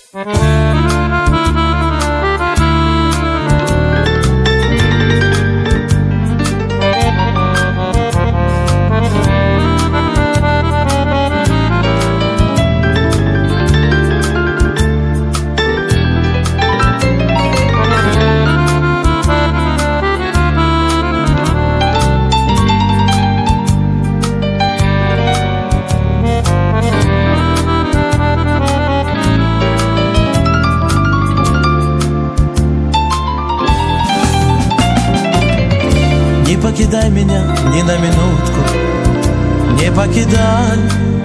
Не покидай меня ни на минутку, не покидай.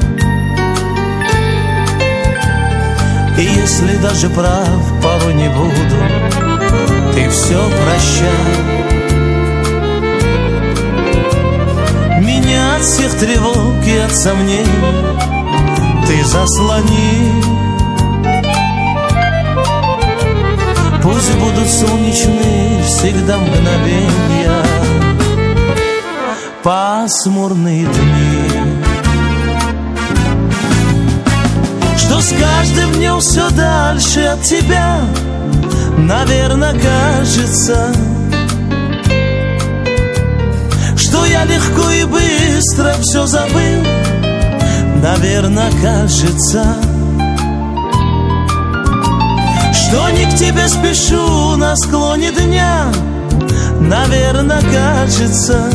И если даже прав порой не буду, ты все прощай. Меня от всех тревог и от сомнений ты заслони. Пусть будут солнечные всегда мгновенья, пасмурные дни, что с каждым днем все дальше от тебя, наверное, кажется, что я легко и быстро все забыл, наверное, кажется, что не к тебе спешу на склоне дня, наверное, кажется,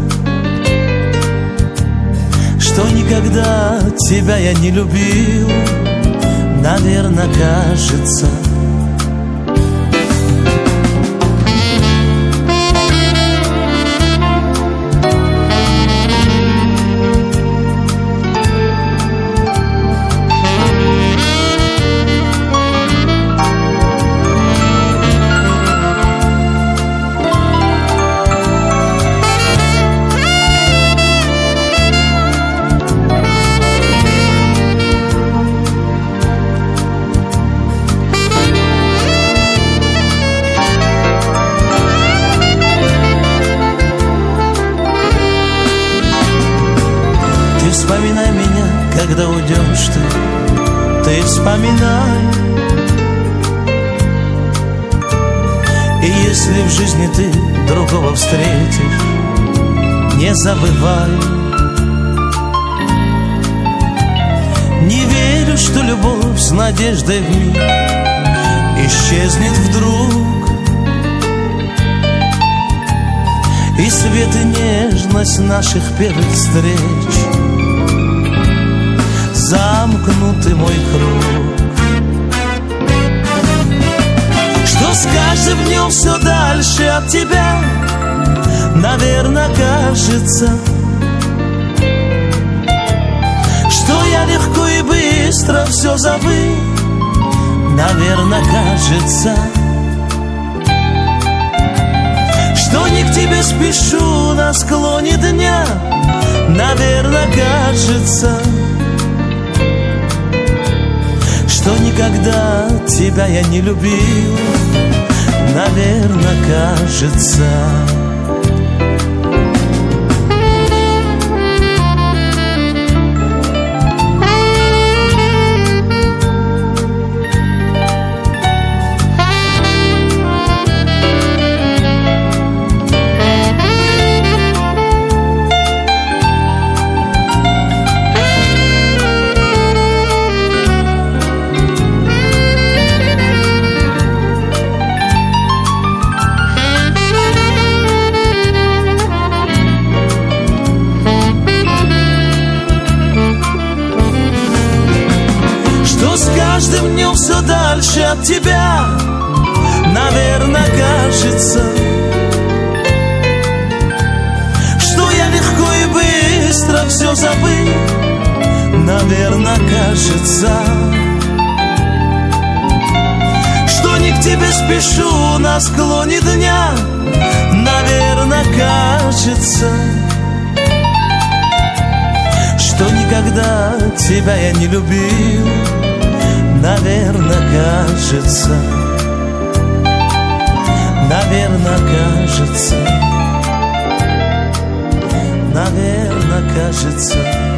что никогда тебя я не любил, наверное, кажется. Вспоминай меня, когда уйдешь ты вспоминай. И если в жизни ты другого встретишь, не забывай. Не верю, что любовь с надеждой в миг исчезнет вдруг, и свет и нежность наших первых встреч замкнутый мой круг, что с каждым днем все дальше от тебя, наверное, кажется, что я легко и быстро все забыл, наверное, кажется, что не к тебе спешу на склоне дня, наверное, кажется, что никогда тебя я не любил, наверное, кажется. С каждым днем все дальше от тебя, наверное, кажется, что я легко и быстро все забыл, наверное, кажется, что не к тебе спешу на склоне дня, наверное, кажется, что никогда тебя я не любил, наверное, кажется, наверное, кажется, наверное, кажется.